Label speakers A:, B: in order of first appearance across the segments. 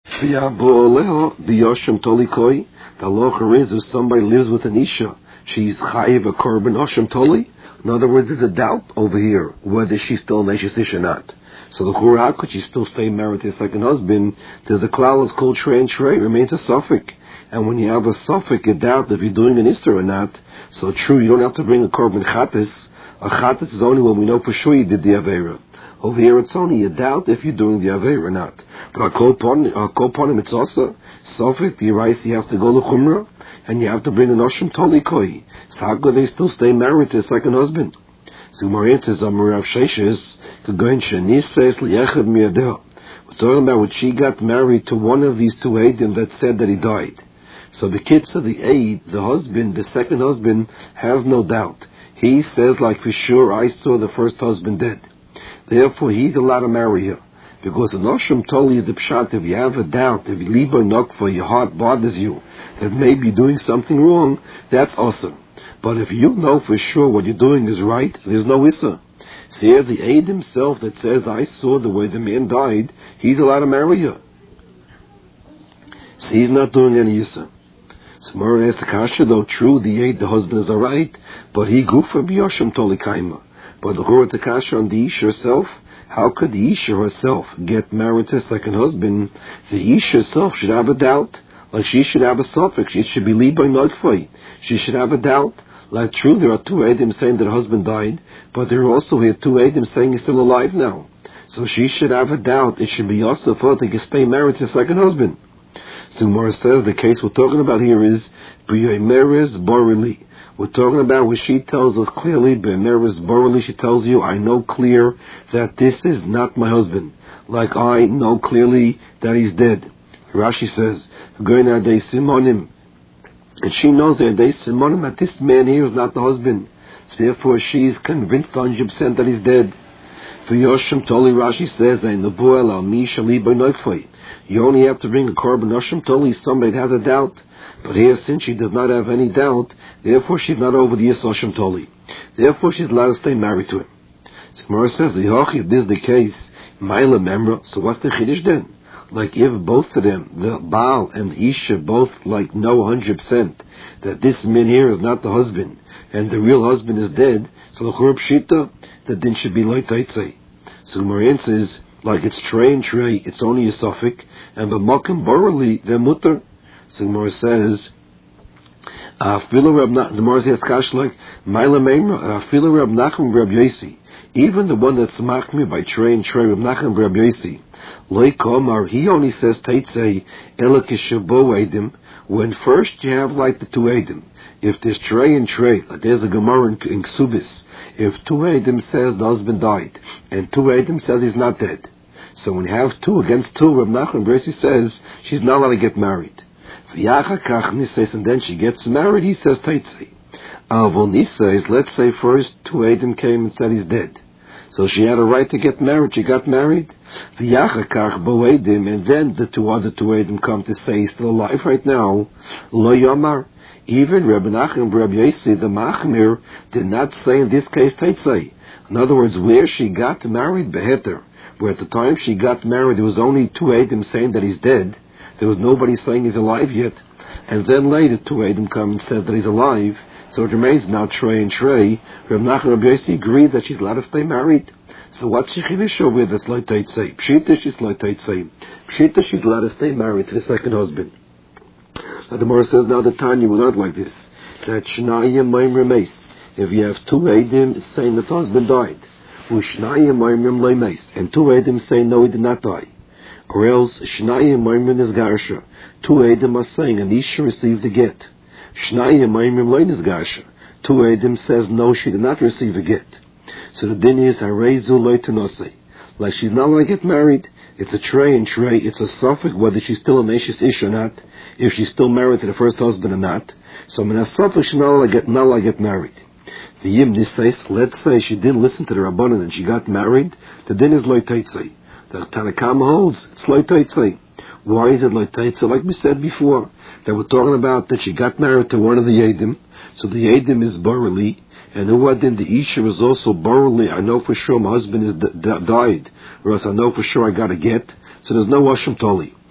A: The Yoshim Tolikoi, the halacha is if somebody lives with an Isha, she's chayiv a korban Oshim Toli. In other words, there's a doubt over here whether she's still an Ish or not. So the Chura, how could she still stay married to her second husband? There's a klal is called Shrei and Shrei, remains a suffix. And when you have a suffix, you doubt if you're doing an Isser or not. So true, you don't have to bring a korban chatis. A chatis is only when we know for sure you did the Aveira. Over here it's only a doubt if you're doing the Aveira or not. But Koponim, it's also suffix, the rice, you have to go to Chumrah, and you have to bring an Oshim Tolikoi. So how could they still stay married to a second husband? So Maria says, Amarav Sheshes, we're talking about when she got married to one of these two Eidim that said that he died. So the kids of the Eid, the husband, the second husband, has no doubt. He says, like for sure, I saw the first husband dead. Therefore, he's allowed to marry her. Because the Noshim Toli is the Pshat, if you have a doubt, if you liba nokfa, your heart bothers you, that maybe you're doing something wrong, that's awesome. But if you know for sure what you're doing is right, there's no Issa. See, here the Eid himself that says, I saw the way the man died, he's allowed to marry her. So he's not doing any Issa. So Mara asked the Kasha, though true, the Eid, the husband is alright, but he gufa b'yoshim toli kaima. But the Chura Kasha on the Isha herself, how could the Isha herself get married to a second husband? The Isha herself should have a doubt, like she should have a suffix, it should be liba nogfei. She should have a doubt. Like true, there are two Eidim saying that her husband died, but there are also here two Eidim saying he's still alive now. So she should have a doubt. It should be also for her to stay married to a second husband. So Gemara says the case we're talking about here is B'yomeres Borili. We're talking about where she tells us clearly, B'yomeres Borili, she tells you, I know clear that this is not my husband. Like I know clearly that he's dead. Rashi says, Goyna de Simonim. And she knows that this man here is not the husband. So therefore she is convinced 100% that he's dead. For Yoshim Toli, Rashi says, you only have to bring a korban Yoshim Toli, somebody that has a doubt. But here, since she does not have any doubt, therefore she's not over the Yoshim Toli. Therefore she's allowed to stay married to him. So Gemara says, if this is the case, Maila Memra, so what's the Chiddush then? Like if both of them, the Baal and the Isha, both like know 100% that this man here is not the husband, and the real husband is dead, so the Churub Shita, the din should be like Taitzei. So Gemara says, like it's Trey and Trey, it's only a suffix, and the Makam Borali, they're mutter. So Gemara says, the Gemara says, Kash like, Maila Meimra, Filo Rab Nachum Rab Yesi, even the one that's machmir by Trey and Trey, Rab Nachum Rab Yesi, he only says Teitzei Elakishabo Edim when first you have like the two Edim. If there's Trey and Trey, like there's a Gemara in Ksubis, if two Edim says the husband died and two Edim says he's not dead, so when you have two against two, Reb Nachman Bresi says she's not allowed to get married. And then she gets married, he says Teitzei. Avon Nisa is, let's say first two Edim came and said he's dead. So she had a right to get married. She got married. And then the two other two Eidim come to say he's still alive right now. Lo Yomar. Even Reb Nachman and Reb Yesi, the Machmir, did not say in this case Teitzei. In other words, where she got married, Beheter, where at the time she got married, there was only two Eidim saying that he's dead. There was nobody saying he's alive yet. And then later two Eidim come and said that he's alive. So it remains now Trey and Trey. Reb Nachman and Reb Yossi agreed that she's allowed to stay married. So what's she chiddush over here that's like Teitzei? Pshita, she's like Teitzei. Pshita, she's allowed to stay married to the second husband. Now the Gemara says, now the Tanya will not like this. That Shnayim Maim Remeis. If you have two Eidim saying that the husband died, Ushnayim Maim Remeis, and two Eidim saying no, he did not die. Or else Shnayim Maim Garsha. Two Eidim are saying an Isha received a get. Shnayim Maimim Leinis Gasha. Two Eidim says no, she did not receive a get. So the din is Harezu Leitanose. Like she's not going to get married. It's a Trey and Trey. It's a suffix whether she's still a Nashis Ish or not. If she's still married to the first husband or not. So in a suffix she's not going to get married. The Yim says, let's say she didn't listen to the Rabbanan and she got married. The din is Leitaitzei. The Tanakama holds it's Leitaitzei. Why is it Leitaitzei? Like we said before, that we're talking about that she got married to one of the Yedim. So the Yedim is Borali. And Uwadin, the Isha is also Borali. I know for sure my husband is died. Or else I know for sure I got a get. So there's no Asham Toli.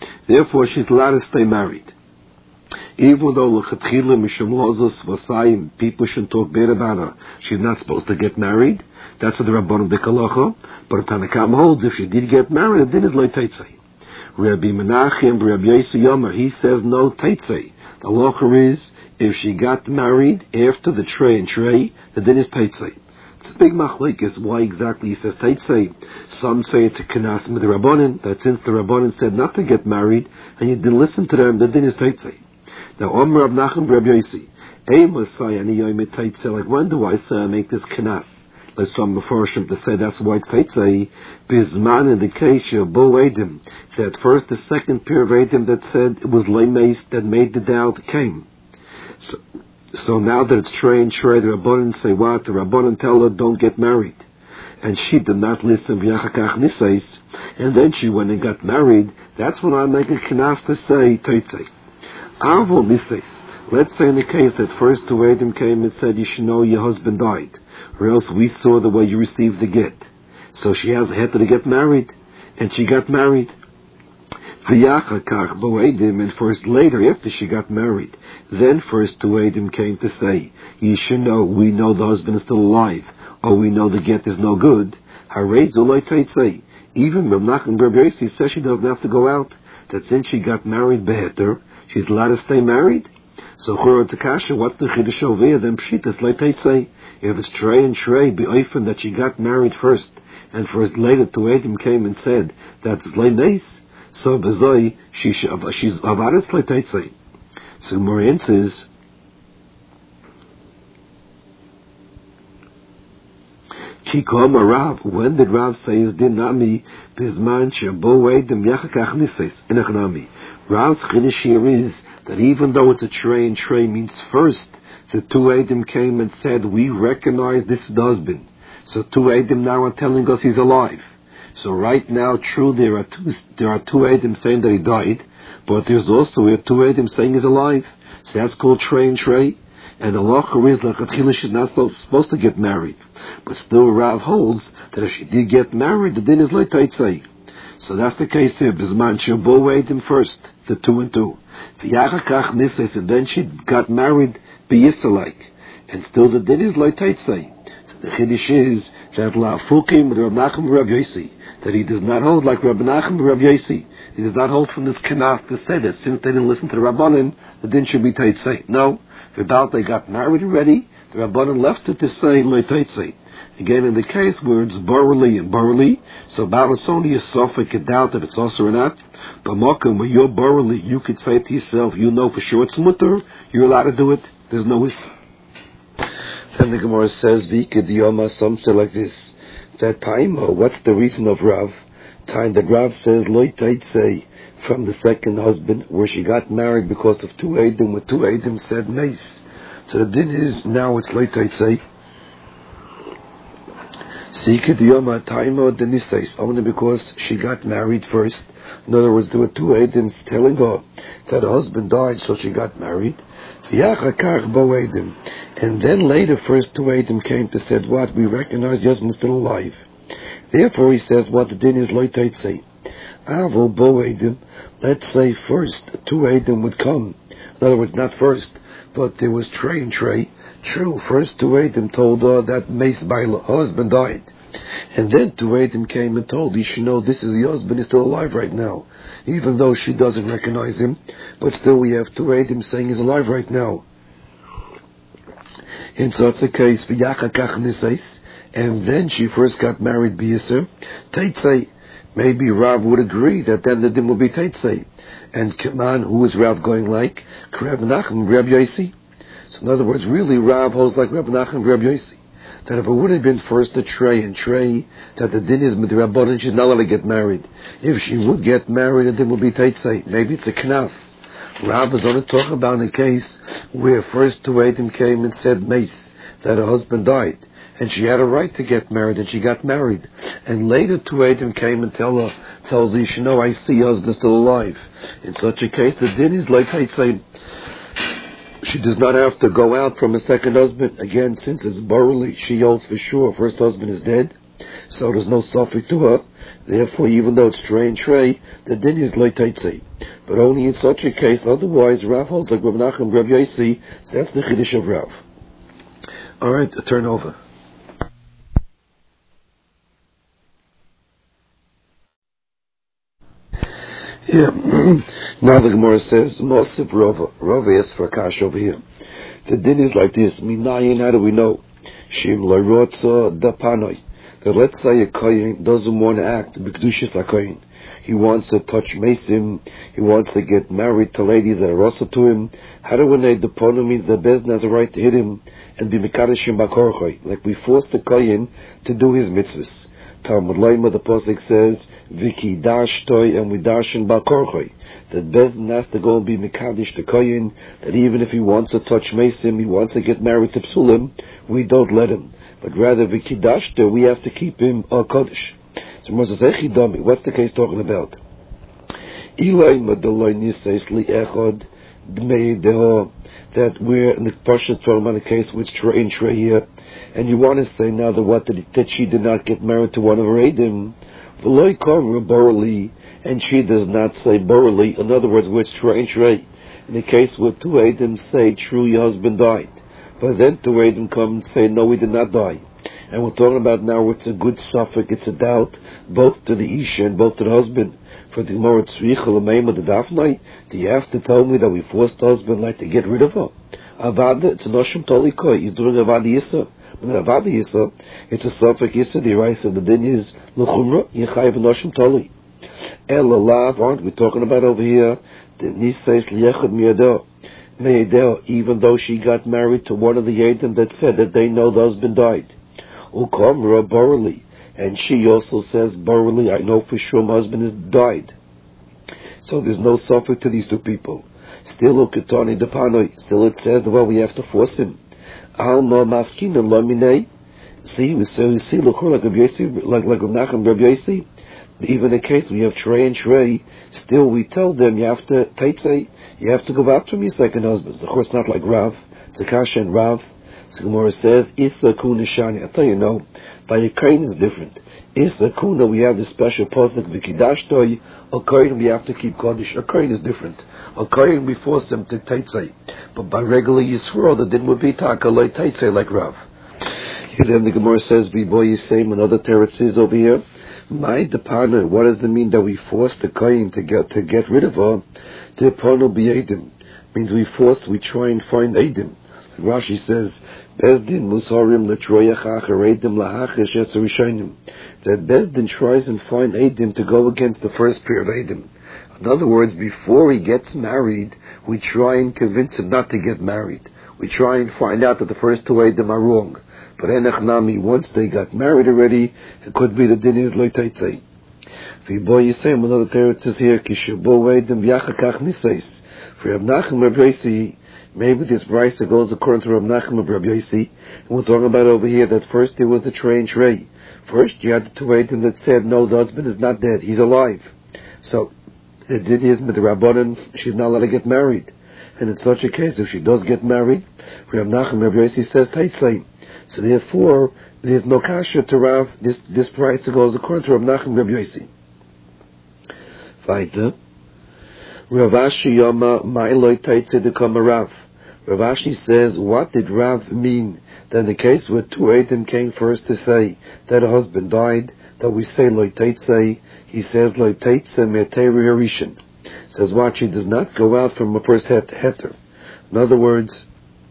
A: Therefore, she's allowed to stay married. Even though l'chatchila mishum lozus v'sayim, people shouldn't talk bad about her, she's not supposed to get married. That's what the Rabbanim Dekalacha. But Tanakam holds if she did get married, then it's like teitzei. Rabbi Menachem, Rabbi Yossi Yomer, he says no teitzei. The halacha is if she got married after the trei and trei, then is teitzei. It's a big machlekes why exactly he says teitzei. Some say it's a kenas with the Rabbanim, that since the Rabbanim said not to get married and you didn't listen to them, then is teitzei. Now, Omer Rav Nachum Rabbi Yossi, like when do I say I make this kenas? Like some Mefarshim to say that's why it's teitzei. Bizman in the case of Bo Edim, that first the second pair of Edim that said it was Lemeis that made the doubt came. So now that it's trei and trei, the Rabbanan say what? The Rabbanan tell her don't get married. And she did not listen, and then she went and got married. That's when I make a kenas to say teitzei. Avol nises. Let's say in the case that first two Edim came and said you should know your husband died, or else we saw the way you received the get. So she had to get married, and she got married. V'yachakach bo Edim, and first later after she got married, then first two Edim came to say you should know, we know the husband is still alive, or we know the get is no good. Harei zulay teitzei. Even Rav Nachman Bar Yossi says she doesn't have to go out. That since she got married beheter, she's allowed to stay married. So Chura Takasha, what's the Chiddush over here? Then Pshitas like teitzei. If it's trei and trei, be oifen that she got married first, and first later two Edim came and said that's leneis. So bezoi she's avaretz like teitzei. So Gemara answers, Kikoma Rav, when did Rav say is dinami bizman shebo Edim yachakach nises enachnami? Rav's chiddush here is that even though it's a trei and trei means first the two Edim came and said we recognize this is the husband. So two Edim now are telling us he's alive. So right now, true, there are two Edim saying that he died, but there's also two Edim saying he's alive. So that's called trei and trei. And the halacha is that she's not supposed to get married. But still Rav holds that if she did get married, the din is like teitzei. So that's the case here. Bizman shebo Edim first, the two and two. V'yachakach nises, and then she got married b'yisalike. And still the din is like teitzei. So the chiddush is that la'afukim with Rav Nachum Rav Yossi, that he does not hold like Rav Nachum Rav Yossi. He does not hold from this kenas to say that since they didn't listen to the Rabbanim, the din should be teitzei. No. About they got married already, the Rabbanan left it to say lo teitzei. Again, in the case where it's borrowly and borrowly, so Balasoni is suffix a doubt if it's also or not. But Mokum, when you're borrowly, you could say to yourself, you know for sure it's mutter, you're allowed to do it, there's no issue. Then the Gemara says, Vika Diyoma, some say like this, that time, what's the reason of Rav? Time that Rav says lo teitzei from the second husband, where she got married because of two Edim, where two Edim said nice. So the din is, now it's lo teitzei. Sika diyoma taimo denises, only because she got married first. In other words, there were two Edims telling her that her husband died, so she got married. V'yachakach bo Edim. And then later, first two Edim came to said, what? We recognize your husband is still alive. Therefore, he says, what the din is lo teitzei. Avo bo Edim. Let's say first two Edim would come. In other words, not first, but there was trei and trei. True, first two Edim told her that Meis Baila, her husband died. And then two Edim came and told her, you should know this is your husband, he's still alive right now. Even though she doesn't recognize him, but still we have two Edim saying he's alive right now. In such a case, v'yachakach nises, and then she first got married b'yisr, teitzei. Maybe Rav would agree that then the din will be teitzei. And Kaman, who is Rav going like? Rav Nachman, Rav Yossi. So in other words, really Rav holds like Rav Nachman, Rav Yossi. That if it would have been first a trei and trei, that the din is midrabanan, and she's not allowed to get married. If she would get married, the din will be teitzei. Maybe it's a knas. Rav is only talking about in a case where first two Edim came and said mace, that her husband died. And she had a right to get married, and she got married. And later two Edim came and tells her, you should know, I see your husband still alive. In such a case, the din is like I say, she does not have to go out from a second husband. Again, since it's borrowly, she holds for sure, first husband is dead. So there's no suffix to her. Therefore, even though it's Trey and Trey, the din is Lo Teitzei. But only in such a case, otherwise, Rav holds like Rav Nachum, Rav Yossi, so that's the Chiddush of Rav. Alright, turn over. Yeah. Now the Gemara says, Mosif Rava. Rava asks for a kash over here. The din is like this. Minayin, how do we know? Shim loyrotza dapanoi. That let's say a kohen doesn't want to act b'kedushas hakohen. He wants to touch mesim. He wants to get married to ladies that are rasa to him. How do we know the pono means the Bezdin has a right to hit him and be mekadeshim b'korchoi? Like we force the kohen to do his mitzvahs. Talmud Laima, the Pasuk says, Viki dashtoi, and we dashin b'korchoi. That Bezdin has to go and be mekadesh the kohen, that even if he wants to touch mesim, he wants to get married to psulim, we don't let him. But rather, Viki dashto, we have to keep him a kodesh. So Moses says, what's the case talking about? That we're in the Parsha talking about a case with Trey and Trey here, and you want to say now that she did not get married to one of her Eidim, and she does not say borally. In other words, with Trey and Trey, in the case where two Eidim say, true, your husband died, but then two Eidim come and say, no, he did not die. And we're talking about now it's a good suffix, it's a doubt, both to the Isha and both to the husband. For the Gemara Tzricha L'meima the Dafnai, do you have to tell me that we forced the husband like to get rid of her? Avada, it's a Noshim Toli Koi, he's doing Avada Yissa. But Avada Yissa, it's a suffix Yissa, the Rai said the din is L'chumra, Yechayiv Noshim Toli. Elalav, aren't we talking about over here? The Nisais L'yechad Miyadeh. Even though she got married to one of the Yedim that said that they know the husband died. Ukamra Borally, and she also says Borally, I know for sure my husband has died. So there's no suffix to these two people. Still Ukatani Depanoi, still it says, well, we have to force him. Alma Mafkina Lamine. See, like Rav Yossi, like Rav Nachum, Rav Yossi. Even in case we have Trey and Trey, still we tell them you have to Teitzei, you have to go out from your second husband. Of course, not like Rav, Zakasha and Rav. So Gemara says, Issa Kuna Shani. I tell you, no, by a kain is different. Issa Kuna, we have the special pasuk Vikidashtoi. A kain we have to keep Kodesh. A kain is different. A kain we force them to Teitzei. But by regular Yisrael, the din would be Takalei Teitzei like Rav. Here then the Gemara says, Viboy Yisrael, another teretz is over here. My department, what does it mean that we force the kain to get rid of her? Deparno B'Edim. Means we try and find Edim. Rashi says, Bezdin Musarim Letroyachach Edim Lahachish Esarishonim. That Bezdin tries and find Edim to go against the first pair of Edim. In other words, before he gets married, we try and convince him not to get married. We try and find out that the first two Edim are wrong. But Enechnami, once they got married already, it could be the din is Lo Teitzei. V'boy Yisrael, another teretz is here, Kishabu Edim V'yachakach Niseis. For Rav Nachum Rav Yossi, maybe this brisa goes according to Rav Nachum of Rav Yossi, and we're talking about over here that first there was the Trey and Trey. First you had the two Eidim that said, no, the husband is not dead, he's alive. So, the din is with the Rabbanan, she's not allowed to get married. And in such a case, if she does get married, Rav Nachum Rav Yossi says Teitzei. So therefore, there's no kasha to Rav, this brisa goes according to Rav Nachum Rav Yossi. Weiter. Rav Ashi Yama Ma'iloi Teitzei Dekama Rav. Rav Ashi says, what did Rav mean? That in the case where two Eidim came first to say that a husband died, that we say Loi Teitzei, he says Loi Teitzei Me'ateri Harishin. Says what? She does not go out from a first heter. In other words,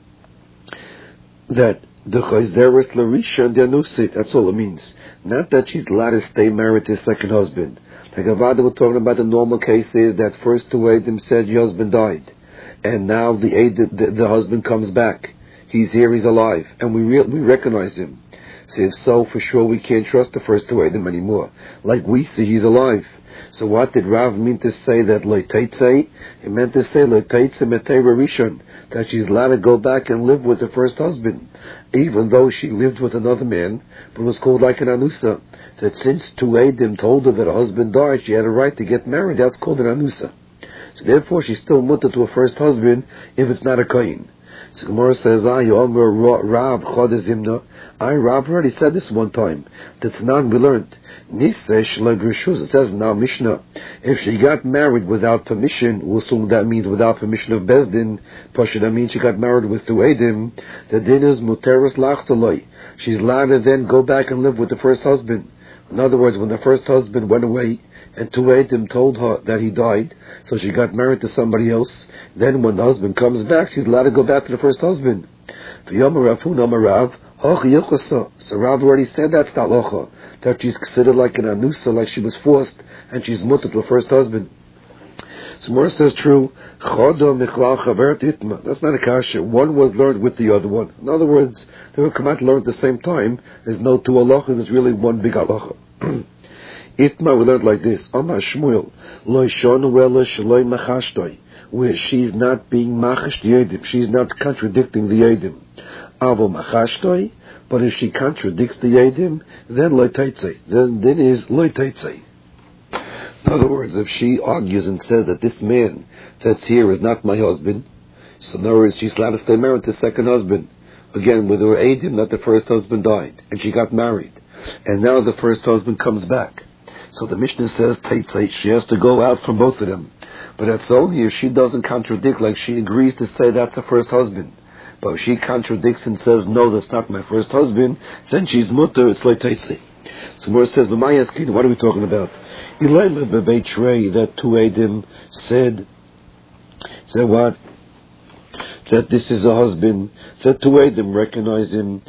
A: that the Chayzeres Larisha Dianusit, that's all it means. Not that she's allowed to stay married to a second husband. Like Avada, we're talking about the normal case is that first two Eidim said your husband died. And now the husband comes back. He's here, he's alive. And we recognize him. So if so, for sure we can't trust the first two Eidim anymore. Like we see, he's alive. So what did Rav mean to say that Lo Teitzei? He meant to say Lo Teitzei Metei Rishon, that she's allowed to go back and live with her first husband, even though she lived with another man, but was called like an Anusa. That since two Eidim told her that her husband died, she had a right to get married. That's called an Anusa. So therefore she's still mutter to her first husband if it's not a Kain. So Gemara says, Rav Chodezimna. Rav already said this one time. That's not we learned. It says now Mishnah. If she got married without permission, we'll assume that means without permission of Bezdin. Pasha, that means she got married with two Eidim. The din is muteris lachtaloi. She's allowed to then go back and live with the first husband. In other words, when the first husband went away, and two Eidim told her that he died, so she got married to somebody else. Then when the husband comes back, she's allowed to go back to the first husband. So Rav already said that's the halacha, that she's considered like an anusa, like she was forced, and she's mutter to her first husband. So Mora says true. That's not a kasha. One was learned with the other one. In other words, they will come out and learn at the same time. There's no two halachas, there's really one big halacha. Itma, we learned like this. Amar Shmuel, lo shonu ela sheloi machashtoi, where she's not being machash the Eidim, she's not contradicting the Eidim. Avo machashtoi, but if she contradicts the Eidim, then lo teitzei, then is lo teitzei. In other words, if she argues and says that this man that's here is not my husband, so in other words, she's allowed to stay married to the second husband. Again, with her Eidim that the first husband died, and she got married, and now the first husband comes back. So the Mishnah says, she has to go out from both of them. But that's only if she doesn't contradict, like she agrees to say that's her first husband. But if she contradicts and says, no, that's not my first husband, then she's mutter, it's like Teitzei. So Mora says, what are we talking about? Elaima bebeit Trey, that two Eidim said what? That this is a husband, that two Eidim recognize him,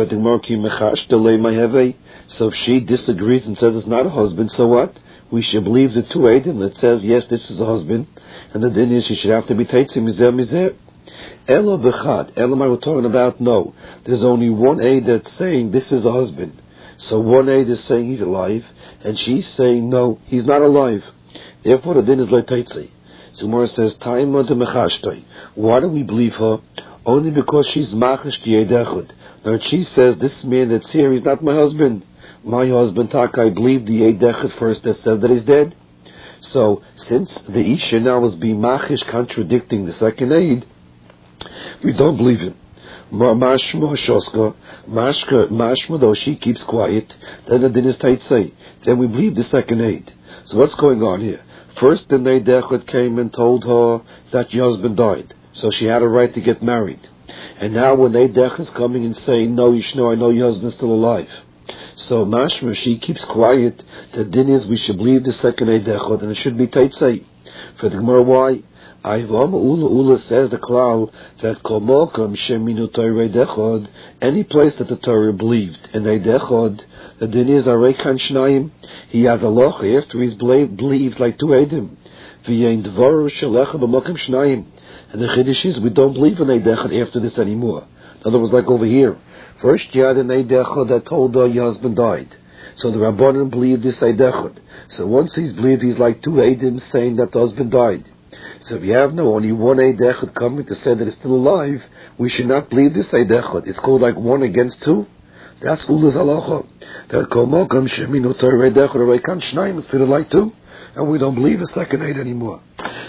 A: so if she disagrees and says it's not a husband, so what? We should believe the two Eidim that says, yes, this is a husband, and the din is she should have to be Teitzei Mizeh. Ela b'chad, Elamai we're talking about, no. There's only one Eid that's saying this is a husband. So one Eid is saying he's alive, and she's saying, no, he's not alive. Therefore the din is like Teitzei. So Mora says, why do we believe her? Only because she's machash the Eid echad. Now she says, this man that's here, he's not my husband. My husband, I believe the Eid echad first that said that he's dead. So, since the Isha now was being machish contradicting the second Eid, we don't believe him. Mashma though she keeps quiet, then the din is Teitzei. Then we believe the second Eid. So what's going on here? First the Eid echad came and told her that your husband died, so she had a right to get married. And now when Eid echad is coming and saying, no, Yishno, I know your husband's still alive. So mashma, she keeps quiet. The din is we should believe the second Eid echad, and it should be Teitzei. For the Gemara, why? Ula says the klal that kol mokum sheminu Torah Eid echad, any place that the Torah believed in Eid echad, the din is arei kan shnayim. He has a loch after he's believed like two Eidim. V'yein dvaru shelecha b'mokum shnayim. And the chiddush is we don't believe in Eid echad after this anymore. In other words, like over here. First you had an Eid echad that told her your husband died. So the Rabbanan believed this Eid echad. So once he's believed, he's like two Eidim saying that the husband died. So if you have no only one Eid echad coming to say that he's still alive, we should not believe this Eid echad. It's called like one against two. That's Ula's halacha. That kol mokum sheminu Torah Eid echad arei kan shnayim, it's still like two. And we don't believe the second Eid anymore.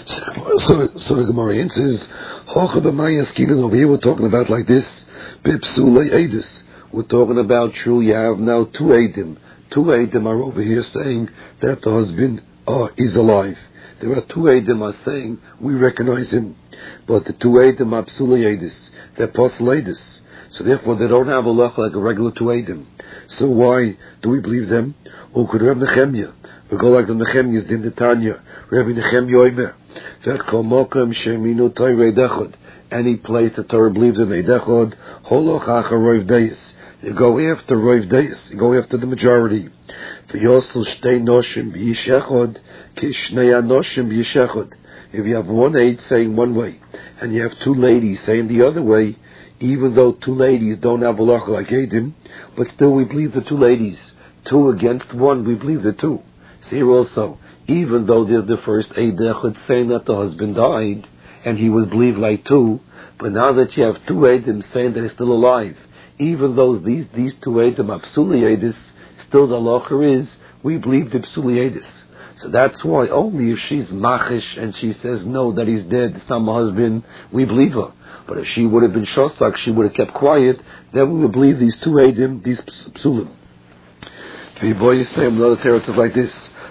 A: So the Gemara answers, over here we're talking about like this, Bipsulei Eidis. We're talking about true, you have now two Eidim. Two Eidim are over here saying that the husband is alive. There are two Eidim are saying we recognize him. But the two Eidim are Psulei Eidis. They're Posel Eidis. So therefore they don't have a lach like a regular two Eidim. So why do we believe them? Or could Rav Nechemya? We go like the Nechemya's din the Tanya. Rabbi Nechemya Omer. That kol mokum sheminu Torah Eid echad. Any place the Torah believes in Eid echad, holoch achar roiv deis. You go after roiv deis. You go after the majority. V'yosel shtei noshim b'yish echad, kishnei anoshim b'yish echad. If you have one Eid saying one way, and you have two ladies saying the other way, even though two ladies don't have halacha like Eidim, but still we believe the two ladies. Two against one, we believe the two. So here also, even though there's the first Eid echad saying that the husband died, and he was believed like two, but now that you have two Eidim saying that he's still alive, even though these two Eidim are Psulei Eidis, still the halacha is, we believe the Psulei Eidis. So that's why only if she's machish and she says no, that he's dead, it's not my husband, we believe her. But if she would have been shosak, she would have kept quiet, then we would believe these two Eidim, these psulim. The boy is saying another territory like this.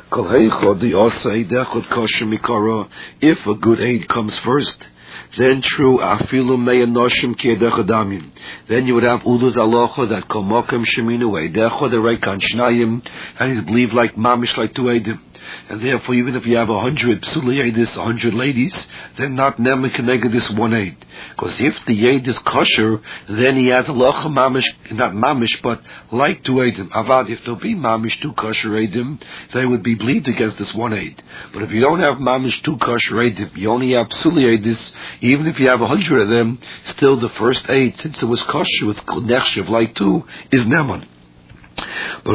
A: If a good aid comes first, then true, afilu meyanoshim kiedechadamin. Then you would have uduz alocha that komokem sheminu eidecha the reikan shnayim, and he's believed like mamish like two eidim. And therefore, even if you have 100 psuli aidis, 100 ladies, then not nemer keneged this one aid. Because if the aid is kosher, then he has alocha mamish, not mamish, but like two aidim. Avad, if there'll be mamish two kosher aidim, they would be believed against this one aid. But if you don't have mamish two kosher aidim, you only have psuli aidis, even if you have 100 of them, still the first aid, since it was kosher with nechshev like two, is neman. But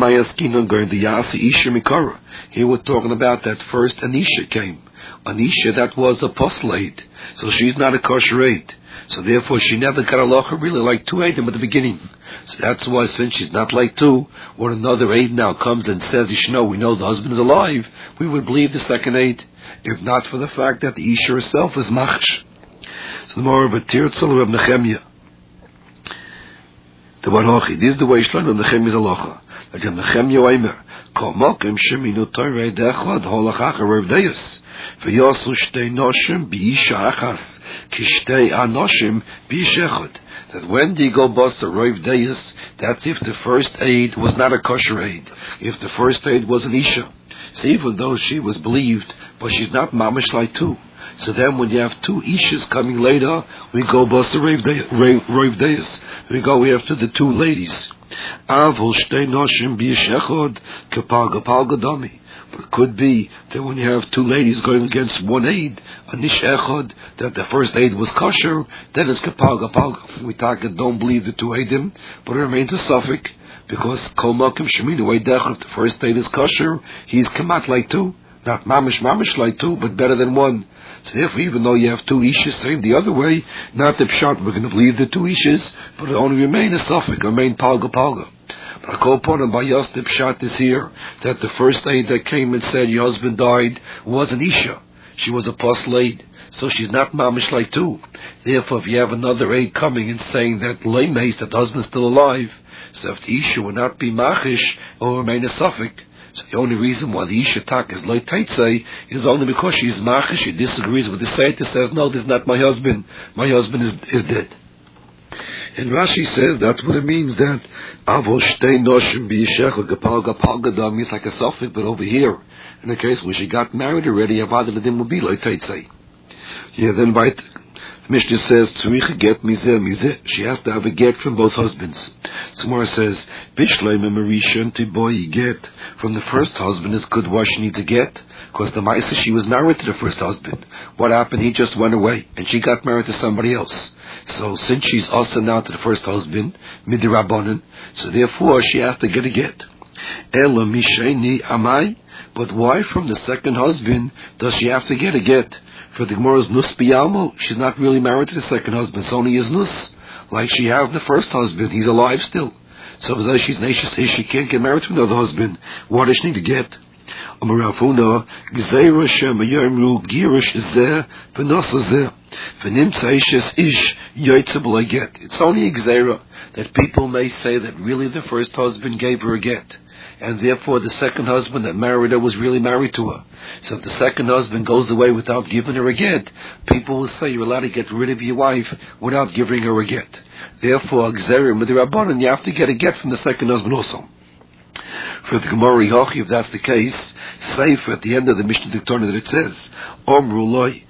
A: here we're talking about that first Anisha came. Anisha, that was a apostle aid. So she's not a kosher aid. So therefore she never got a locha really like two aidim at the beginning. So that's why since she's not like two, when another aid now comes and says, we know the husband is alive, we would believe the second aid, if not for the fact that the Isha herself is machsh. So the more of a tirtzal of Nehemiah. This is the way Shlomo Nehemiah's halacha. Like Nehemiah Omer, Kol Mokem Sheminu Torah Dechad Holachach Rav Deus, V'Yosu Shtei Noshim B'Isha Achas, Kishtei Anoshim B'Isha Echad. That when they go bust a Rav Deus, that's if the first aid was not a kosher aid, if the first aid was an Isha. So even though she was believed, but she's not mamish like two. So then when you have two Ishas coming later, we go bust a Rav Deus. We after the two ladies. Avol shtei noshim b'yeshechod kapal gadami. But it could be that when you have two ladies going against one aid, a nish echod, that the first aid was kosher, then it's kapal. We don't believe the two aidim, but it remains a suffix, because kol makim sheminu eidech, if the first aid is kosher, he's kamat like two. Not mamish like two, but better than one. So therefore, even though you have two ishas, same the other way, not the pshat, we're going to believe the two ishas, but it only remain a suffix, remain palga. But I call upon him by Yos, the pshat is here, that the first aid that came and said your husband died was an isha. She was a apostle aid, so she's not mamish like two. Therefore, if you have another aid coming and saying that leimeis, that the husband's still alive, so if the isha will not be machish, it will remain a suffix. So the only reason why the Isha Tak is loy taitzei is only because she's machish, she disagrees with the Saita, says, no, this is not my husband is dead. And Rashi says that's what it means, that Avol Shtei Noshim B'Yishech Gapal Gadam means like a suffix, but over here, in the case where she got married already, Avad Ladim will be loy taitzei. Yeah, then right. Mishnah says, Tzricha get mizeh. She has to have a get from both husbands. Tomorrow says, Bishleim Marishan Tiboy get from the first husband is good. Why she needs a get? Because the Maisa, she was married to the first husband. What happened? He just went away, and she got married to somebody else. So since she's also now to the first husband, Midirabbanan, so therefore she has to get a get. Ela Misheni Amai. But why from the second husband does she have to get a get? For the Gemara's nus biyalmo, she's not really married to the second husband, it's only his nus. Like she has the first husband, he's alive still. So as she's nations, she can't get married to another husband. What does she need to get? Amarafuna, Gzeira Shem Yomru Girish Zeh V'Nosa Zeh V'Nimtza Ishes Ish Yotzebel get. It's only a Gzeira that people may say that really the first husband gave her a get, and therefore the second husband that married her was really married to her. So if the second husband goes away without giving her a get, people will say you're allowed to get rid of your wife without giving her a get. Therefore, Gzerim with the Rabbanan, you have to get a get from the second husband also. For the Gemara Yochi, if that's the case, safe at the end of the Mishnah Diktorah that it says, Omru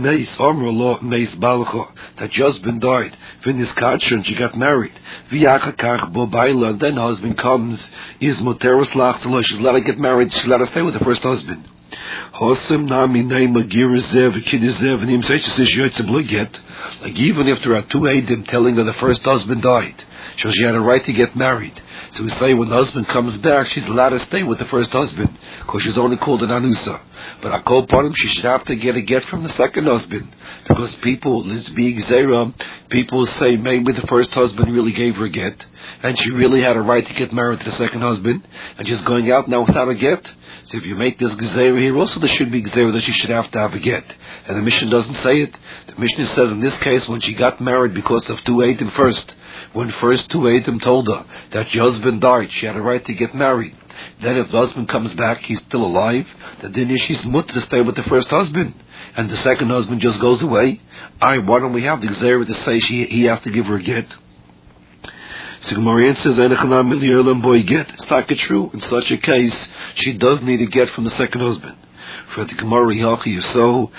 A: lo meis balcho, that your husband died, Vinis Katsha, and she got married, V'yachakach bo baila, and then husband comes, is moteros lach, she's allowed to get married, she's allowed to stay with the first husband. Hosim nami neima girizev kidizev and him says get. Like even if there are two Eidim telling her the first husband died, So she had a right to get married. So we say when the husband comes back, she's allowed to stay with the first husband, because she's only called an anusa. But akol panim, she should have to get a get from the second husband, because people, let's be gzeira, people say maybe the first husband really gave her a get, and she really had a right to get married to the second husband, and she's going out now without a get. So if you make this gzeira here, also there should be gzeira that she should have to have a get. And the Mishnah doesn't say it. The Mishnah says in this case, when she got married because of 2 Eidim first, when first 2 Eidim told her that your husband died, she had a right to get married. Then if the husband comes back, he's still alive, the din is she's mutter to stay with the first husband, and the second husband just goes away. Why don't we have the gzeira to say he has to give her a get? So Gemara says, it's not true. In such a case, she does need a get from the second husband. For the Gemara, so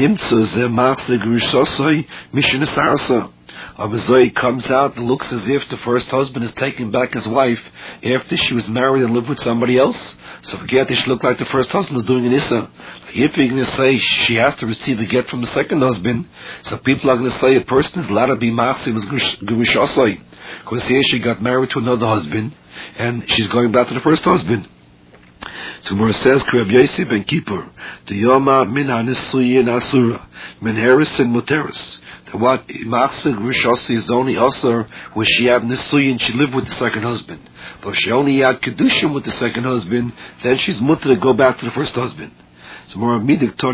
A: Abazai comes out and looks as if the first husband is taking back his wife after she was married and lived with somebody else. So forget it should look like the first husband was doing an Issa. If you're going to say she has to receive a get from the second husband, so people are going to say a person is allowed to be Machsim as Gurushasai, because here she got married to another husband and she's going back to the first husband. So Gemara says, Kreb Yosef ben Kippur, the Yoma min ha-nisuyin asura, min herisin muteris. The what Machzir Rishasi is only asur when she had nisuyin, she lived with the second husband. But if she only had kedushim with the second husband, then she's mutter to go back to the first husband. So more midik